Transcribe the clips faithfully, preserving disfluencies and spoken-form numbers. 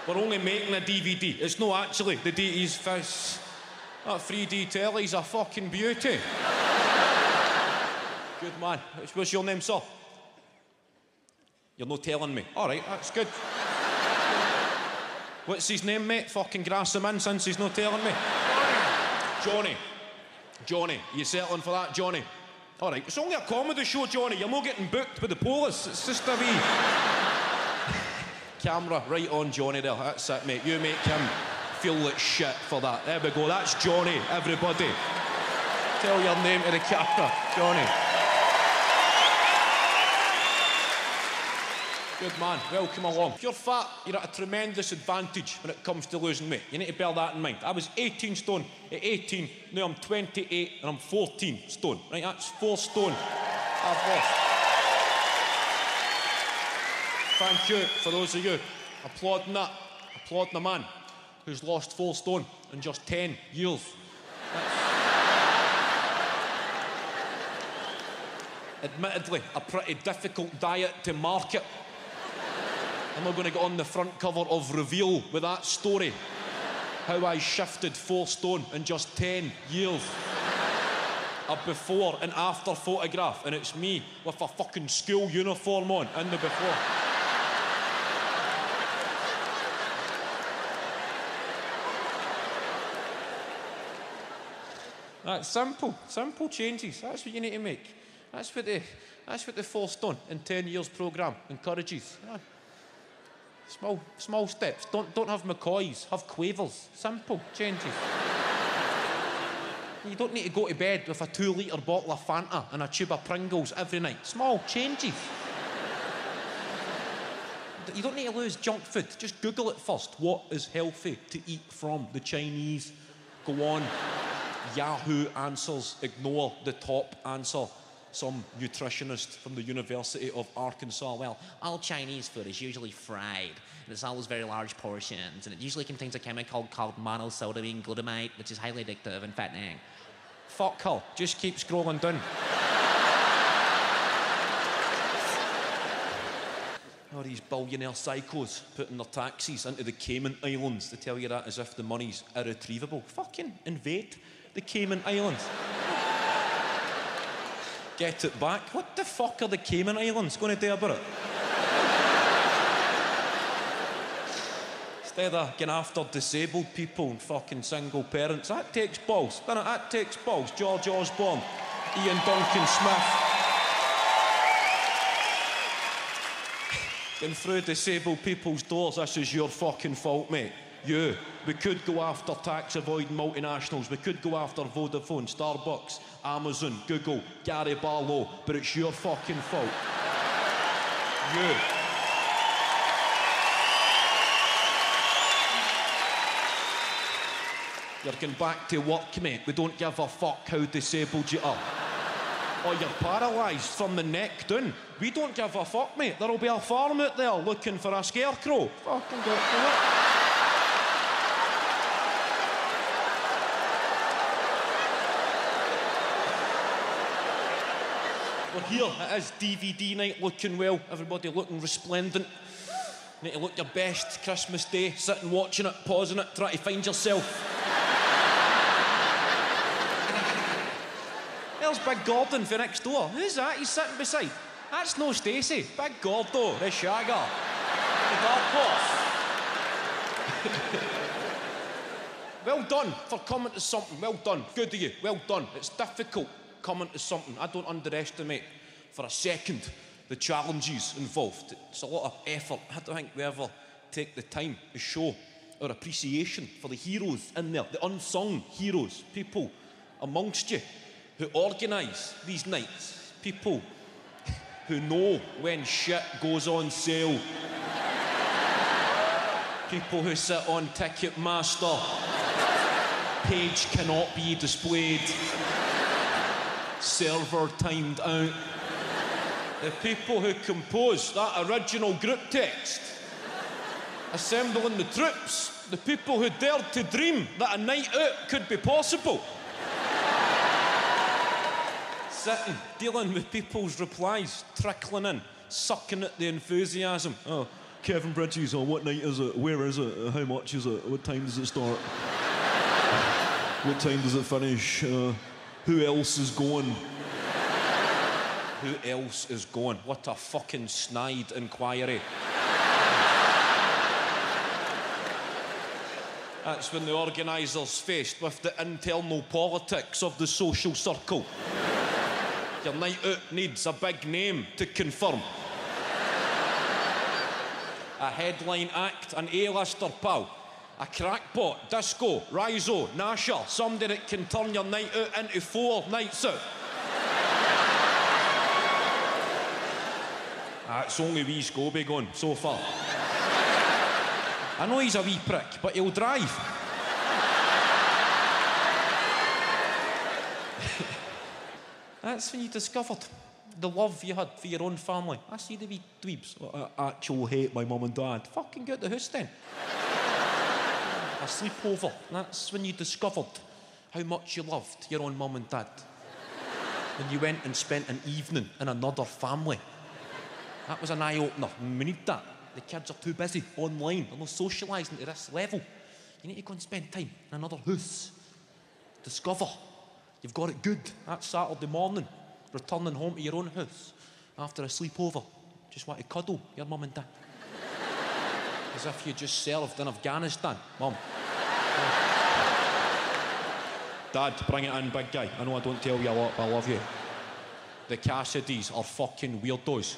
We're only making a D V D. It's no actually the D T's fish. That three D telly's a fucking beauty. Good man. What's your name, sir? You're not telling me. All right, that's good. What's his name, mate? Fucking grass him in since he's not telling me. Johnny. Johnny. You settling for that, Johnny? All right, it's only a comedy show, Johnny. You're not getting booked by the police. It's just a wee... Camera right on Johnny there. That's it, mate. You make him feel like shit for that. There we go. That's Johnny, everybody. Tell your name to the camera, Johnny. Good man. Welcome along. If you're fat, you're at a tremendous advantage when it comes to losing weight. You need to bear that in mind. I was eighteen stone at eighteen. Now I'm twenty-eight and I'm fourteen stone. Right, that's four stone I've lost. Thank you for those of you applauding that. Applauding a man who's lost four stone in just ten years. That's admittedly a pretty difficult diet to market. I'm not going to get on the front cover of Reveal with that story. How I shifted four stone in just ten years. A before and after photograph, and it's me with a fucking school uniform on in the before. That's simple, simple changes. That's what you need to make. That's what the, that's what the four stone in ten years programme encourages. Yeah. Small, small steps. Don't, don't have McCoys, have Quavers. Simple changes. You don't need to go to bed with a two litre bottle of Fanta and a tube of Pringles every night. Small changes. You don't need to lose junk food. Just Google it first. What is healthy to eat from the Chinese? Go on. Yahoo answers. Ignore the top answer. Some nutritionist from the University of Arkansas. Well, all Chinese food is usually fried. And it's always very large portions. And it usually contains a chemical called monosodium glutamate, which is highly addictive and fattening. Fuck her. Just keep scrolling down. Oh, these billionaire psychos putting their taxis into the Cayman Islands. They tell you that as if the money's irretrievable. Fucking invade the Cayman Islands. Get it back. What the fuck are the Cayman Islands going to do about it? Instead of getting after disabled people and fucking single parents, that takes balls, doesn't it? That takes balls. George Osborne, Ian Duncan Smith. Getting through disabled people's doors, this is your fucking fault, mate. You. We could go after tax-avoiding multinationals. We could go after Vodafone, Starbucks, Amazon, Google, Gary Barlow, but it's your fucking fault. You. You're going back to work, mate. We don't give a fuck how disabled you are. Or you're paralysed from the neck down. We don't give a fuck, mate. There'll be a farm out there looking for a scarecrow. Fucking go for it. We're here. It is D V D night, looking well. Everybody looking resplendent. You need to look your best Christmas Day, sitting watching it, pausing it, trying to find yourself. There's Big Gordon for next door. Who's that he's sitting beside? That's no Stacey. Big Gordo, the shagger. The dark horse. Well done for coming to something. Well done. Good of you. Well done. It's difficult coming to something. I don't underestimate for a second the challenges involved. It's a lot of effort. I don't think we ever take the time to show our appreciation for the heroes in there, the unsung heroes, people amongst you who organise these nights, people who know when shit goes on sale, people who sit on Ticketmaster, page cannot be displayed, server timed out, the people who compose that original group text, assembling the troops, the people who dared to dream that a night out could be possible. Sitting, dealing with people's replies, trickling in, sucking at the enthusiasm. Oh, Kevin Bridges, or what night is it? Where is it? How much is it? What time does it start? What time does it finish? Uh, who else is going? Who else is going? What a fucking snide inquiry. That's when the organisers faced with the internal politics of the social circle. Your night out needs a big name to confirm. A headline act, an A-lister, pal. A crackpot, disco, rhizo, nasher, somebody that can turn your night out into four nights out. Ah, it's only wee Scobie going so far. I know he's a wee prick, but he'll drive. That's when you discovered the love you had for your own family. I see the wee dweebs. Well, I actually hate my mum and dad. Fucking get the house then. A sleepover. That's when you discovered how much you loved your own mum and dad. When you went and spent an evening in another family. That was an eye-opener. We need that. The kids are too busy online. They're not socialising to this level. You need to go and spend time in another house. Discover you've got it good. That Saturday morning, returning home to your own house after a sleepover. Just want to cuddle your mum and dad. As if you just served in Afghanistan. Mum. Dad, bring it in, big guy. I know I don't tell you a lot, but I love you. The Cassidys are fucking weirdos.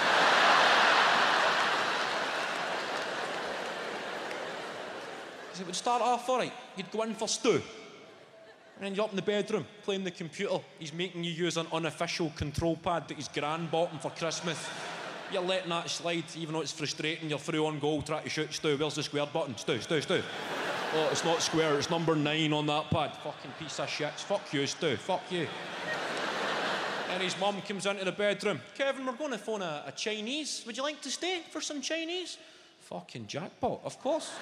It would start off all right. You'd go in for stew. And then you're up in the bedroom, playing the computer. He's making you use an unofficial control pad that his gran bought him for Christmas. You're letting that slide, even though it's frustrating. You're through on goal, trying to shoot Stu. Where's the square button? Stu, Stu, Stu. Oh, it's not square, it's number nine on that pad. Fucking piece of shit. Fuck you, Stu. Fuck you. And his mum comes into the bedroom. Kevin, we're going to phone a, a Chinese. Would you like to stay for some Chinese? Fucking jackpot, of course.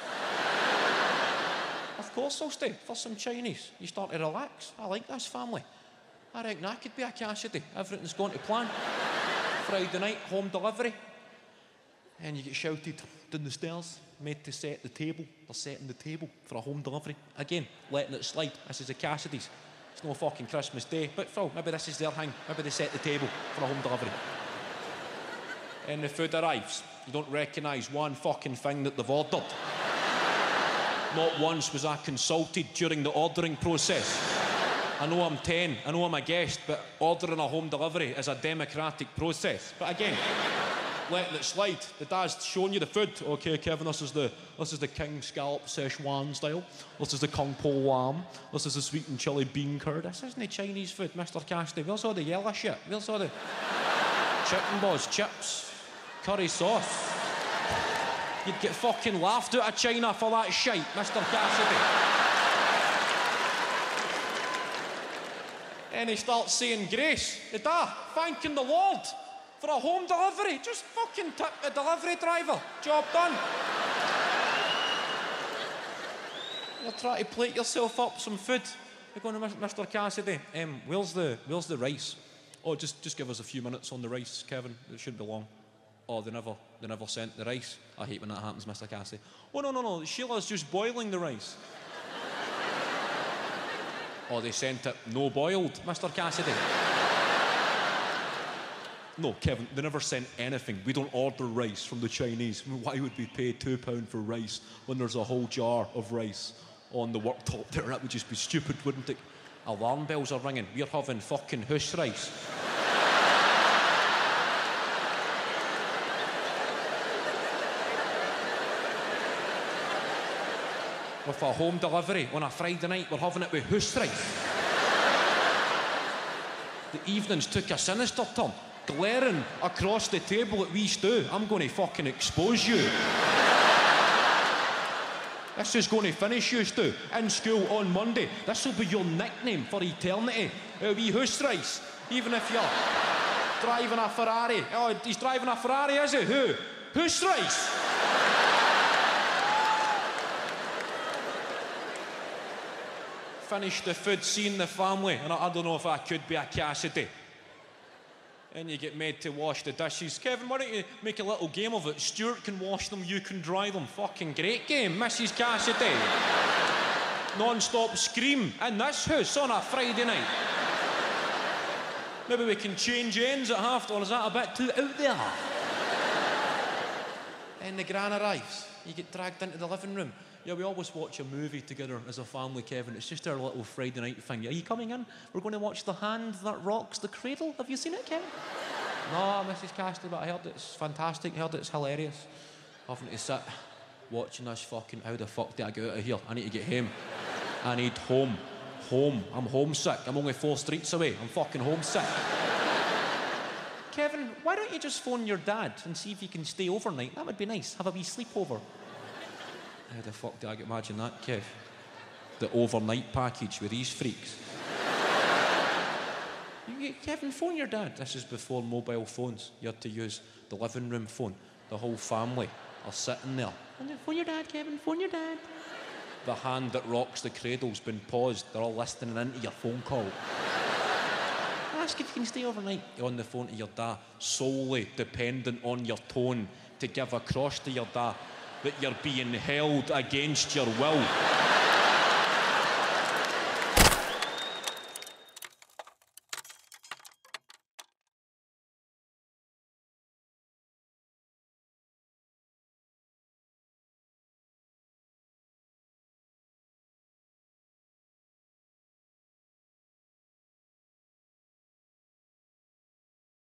Of course I'll stay for some Chinese. You start to relax. I like this family. I reckon I could be a Cassidy. Everything's going to plan. Friday night, home delivery. And you get shouted down the stairs, made to set the table. They're setting the table for a home delivery. Again, letting it slide. This is the Cassidys. It's no fucking Christmas Day. But Phil, maybe this is their thing. Maybe they set the table for a home delivery. And the food arrives. You don't recognise one fucking thing that they've ordered. Not once was I consulted during the ordering process. I know I'm ten, I know I'm a guest, but ordering a home delivery is a democratic process. But again, letting it slide. The dad's showing you the food. Okay, Kevin, this is the this is the king scallop Szechuan style. This is the kung po lamb. This is the sweet and chili bean curd. This isn't the Chinese food, Mister Cassidy. Where's all the yellow shit? Where's all the chicken balls, chips, curry sauce? You'd get fucking laughed out of China for that shite, Mister Cassidy. And he starts saying grace. The dad, thanking the Lord for a home delivery. Just fucking tip the delivery driver. Job done. You're trying to plate yourself up some food. You're going to Mister Cassidy. Um, where's the where's the rice? Oh, just just give us a few minutes on the rice, Kevin. It shouldn't be long. Oh, they never they never sent the rice. I hate when that happens, Mister Cassidy. Oh no no no, Sheila's just boiling the rice. Oh, they sent it no boiled, Mister Cassidy. No, Kevin, they never sent anything. We don't order rice from the Chinese. I mean, why would we pay two pounds for rice when there's a whole jar of rice on the worktop there? That would just be stupid, wouldn't it? Alarm bells are ringing. We're having fucking house rice. With a home delivery on a Friday night, we're having it with house rice. The evenings took a sinister turn. Glaring across the table at wee Stu. I'm going to fucking expose you. This is going to finish you, Stu. In school on Monday. This will be your nickname for eternity. A wee house rice. Even if you're driving a Ferrari. Oh, he's driving a Ferrari, is he? Who? House rice. Finished the food, seen the family, and I, I don't know if I could be a Cassidy. And you get made to wash the dishes. Kevin, why don't you make a little game of it? Stuart can wash them, you can dry them. Fucking great game, Missus Cassidy. Non-stop scream in this house on a Friday night. Maybe we can change ends at half, or is that a bit too out there? And the gran arrives. You get dragged into the living room. Yeah, we always watch a movie together as a family, Kevin. It's just our little Friday night thing. Are you coming in? We're going to watch The Hand That Rocks the Cradle. Have you seen it, Kevin? No, Missus Cassidy, but I heard it's fantastic. I heard it's hilarious. Having to sit watching this fucking... How the fuck did I get out of here? I need to get home. I need home. Home. I'm homesick. I'm only four streets away. I'm fucking homesick. Kevin, why don't you just phone your dad and see if you can stay overnight? That would be nice. Have a wee sleepover. How the fuck do I imagine that, Kev? The overnight package with these freaks. You, Kevin, phone your dad. This is before mobile phones. You had to use the living room phone. The whole family are sitting there. And then phone your dad, Kevin, phone your dad. The Hand That Rocks the Cradle's been paused. They're all listening into your phone call. Ask if you can stay overnight. You're on the phone to your dad, solely dependent on your tone to give across to your dad that you're being held against your will.